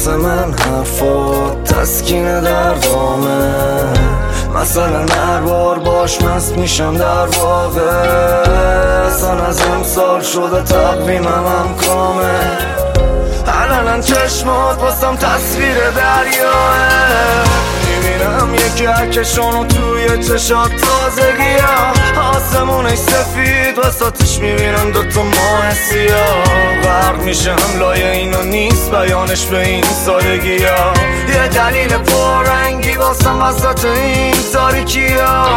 واسه من حرفات تسکین دردامه، مثلا هر بار باش مست میشم در واقع، اصلا از امسال شده تقویمم کامه، الان چشمات واسم تصویر دریاه، میبینم یکی عکسشونو توی چشات تازگی ها، آسمونش سفید وسطش میبینم دوتا ماه سیاه، غرق میشم لایه اینو نیست بیانش به این سادگی ها، یه دلیل پررنگی واسم وسط این تاریکی ها.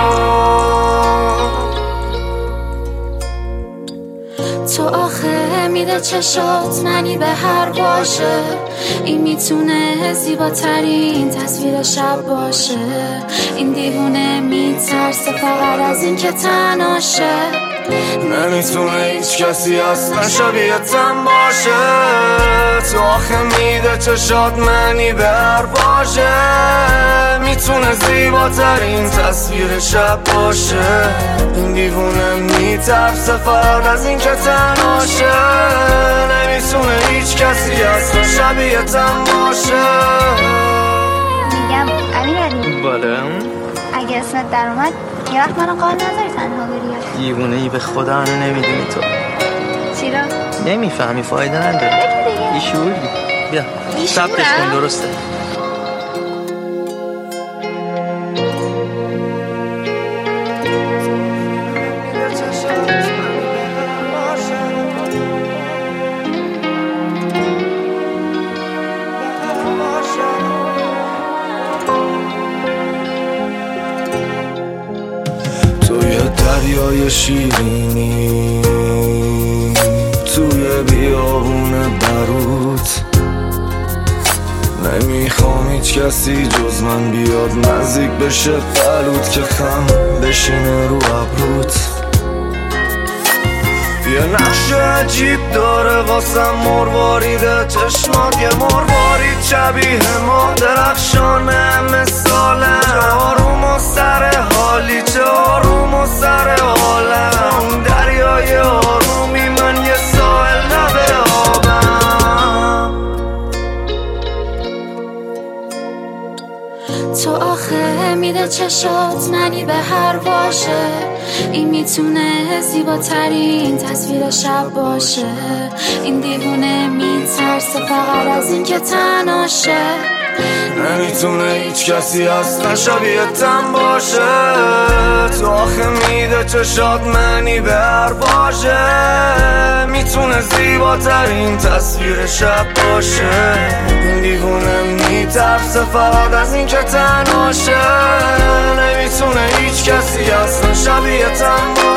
تو آخه میده چشات منی به هر باشه، این میتونه زیباترین تصویر شب باشه، این دیوونه میترسه فقط از این که تناشه، نمیتونه هیچ کسی اصلا شبیه‌تم باشه، تو آخه میده چشات منی به هر باشه، میتونه زیباترین تصویر شب باشه، این دیوونه میترسه فقط از این که تناشه، نمیتونه هیچ کسی اصلا شبیه‌تم باشه. میگم امیرعلی بالا اگه اسمت در اومد یه وقت منو قانع نذاری تنها بری. دیوونه ای به خدا منو نمیدونی تو. چرا؟ نمیفهمی فایده نداره. بگو دیگه. بیشوری. بیا ثبتش کن درسته. دریای شیرینی توی بیابون بروت، نمیخوام هیچ کسی جز من بیاد نزدیک بشه قلوت که خم بشینه رو ابروت، یه نقش عجیب داره واسم مرواریده چشمات، یه مروارید شبیه ما درخشانه مثاله، آروم و سر حالی چه آروم و سر حالم، دریای آرومی من یه ساحل لبه آبم. تو آخه میده چشات منی به هر باشه، این میتونه زیباترین تصویر شب باشه، این دیوونه میترسه فقط از این که تناشه، نمیتونه هیچ کسی اصلا شبیه‌تم باشه، تو آخه میده چشات منی به هر باشه، میتونه زیباترین تصویر شب باشه، این دیوونه میترسه فقط از این که تناشه، نمیتونه هیچ کسی اصلا شبیه‌تم باشه.